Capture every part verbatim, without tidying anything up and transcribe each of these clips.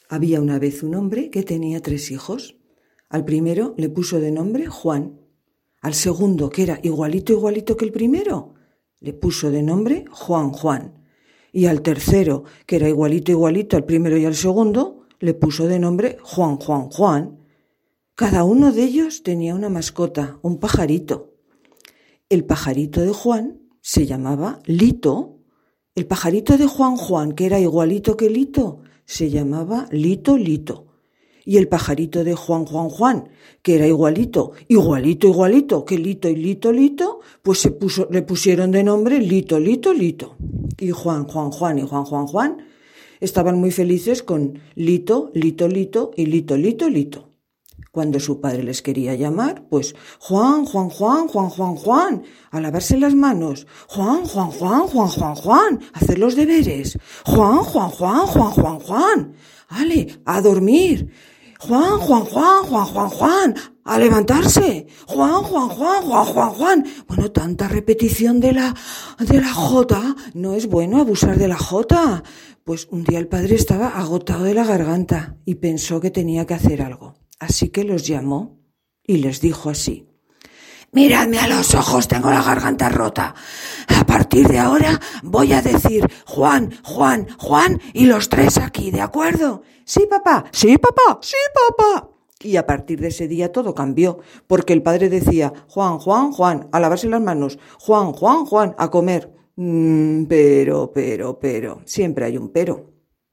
Había una vez un hombre que tenía tres hijos. Al primero le puso de nombre Juan. Al segundo, que era igualito igualito que el primero, le puso de nombre Juan Juan. Y al tercero, que era igualito igualito al primero y al segundo, le puso de nombre Juan Juan Juan. Cada uno de ellos tenía una mascota, un pajarito. El pajarito de Juan se llamaba Lito. El pajarito de Juan Juan, que era igualito que Lito, se llamaba Lito Lito. Y el pajarito de Juan Juan Juan, que era igualito, igualito, igualito que Lito y Lito Lito, pues se puso, le pusieron de nombre Lito Lito Lito. Y Juan Juan Juan y Juan Juan Juan estaban muy felices con Lito, Lito Lito y Lito Lito Lito. Cuando su padre les quería llamar, pues Juan, Juan, Juan, Juan, Juan, Juan, a lavarse las manos. Juan, Juan, Juan, Juan, Juan, Juan, a hacer los deberes. Juan, Juan, Juan, Juan, Juan, Juan, ale, a dormir. Juan, Juan, Juan, Juan, Juan, Juan, a levantarse. Juan, Juan, Juan, Juan, Juan, Juan. Bueno, tanta repetición de la, de la jota, no es bueno abusar de la jota. Pues un día el padre estaba agotado de la garganta y pensó que tenía que hacer algo. Así que los llamó y les dijo así: miradme a los ojos, tengo la garganta rota. A partir de ahora voy a decir Juan, Juan, Juan y los tres aquí, ¿de acuerdo? Sí, papá, sí, papá, sí, papá. Y a partir de ese día todo cambió, porque el padre decía Juan, Juan, Juan, a lavarse las manos. Juan, Juan, Juan, a comer. Mm, pero, pero, pero, siempre hay un pero.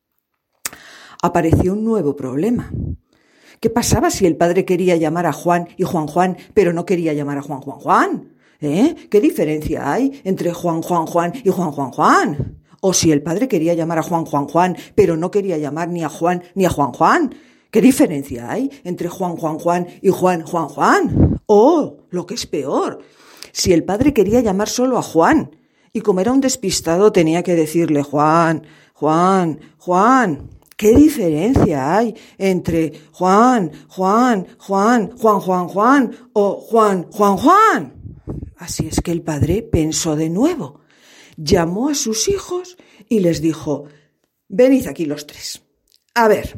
Apareció un nuevo problema. ¿Qué pasaba si el padre quería llamar a Juan y Juan Juan, pero no quería llamar a Juan Juan Juan? ¿Eh? ¿Qué diferencia hay entre Juan Juan Juan y Juan Juan Juan? O si el padre quería llamar a Juan Juan Juan, pero no quería llamar ni a Juan ni a Juan Juan. ¿Qué diferencia hay entre Juan Juan Juan y Juan Juan Juan? O, lo que es peor, si el padre quería llamar solo a Juan, y como era un despistado tenía que decirle Juan, Juan, Juan. ¿Qué diferencia hay entre Juan, Juan, Juan, Juan, Juan, Juan o Juan, Juan, Juan? Así es que el padre pensó de nuevo, llamó a sus hijos y les dijo: venid aquí los tres. A ver,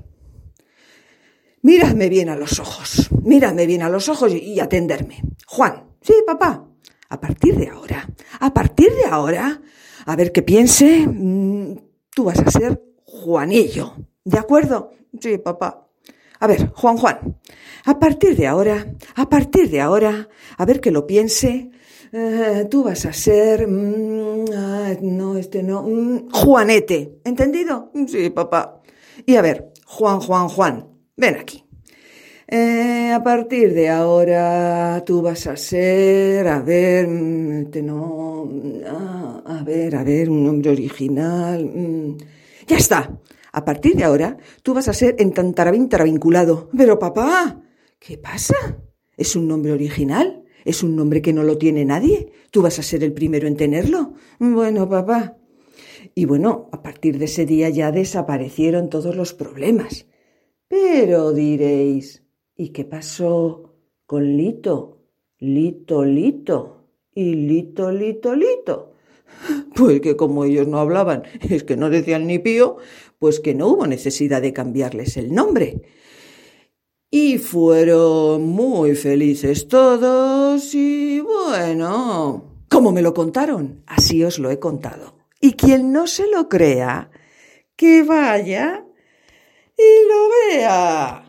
miradme bien a los ojos, miradme bien a los ojos y, y atenderme. Juan, sí, papá, a partir de ahora, a partir de ahora, a ver qué piense, mmm, tú vas a ser Juanillo, ¿de acuerdo? Sí, papá. A ver, Juan Juan, a partir de ahora, a partir de ahora, a ver que lo piense, uh, tú vas a ser, mm, ah, no, este no, mm, Juanete, ¿entendido? Sí, papá. Y a ver, Juan, Juan, Juan, ven aquí. Eh, a partir de ahora tú vas a ser, a ver, este no, ah, a ver, a ver, un nombre original. Mm, ya está. A partir de ahora tú vas a ser entantarabintaravinculado. Pero papá, ¿qué pasa? ¿Es un nombre original? ¿Es un nombre que no lo tiene nadie? ¿Tú vas a ser el primero en tenerlo? Bueno, papá. Y bueno, a partir de ese día ya desaparecieron todos los problemas. Pero diréis, ¿y qué pasó con Lito? Lito, Lito y Lito, Lito, Lito. Pues que como ellos no hablaban, es que no decían ni pío, pues que no hubo necesidad de cambiarles el nombre. Y fueron muy felices todos y bueno, como me lo contaron, así os lo he contado. Y quien no se lo crea, que vaya y lo vea.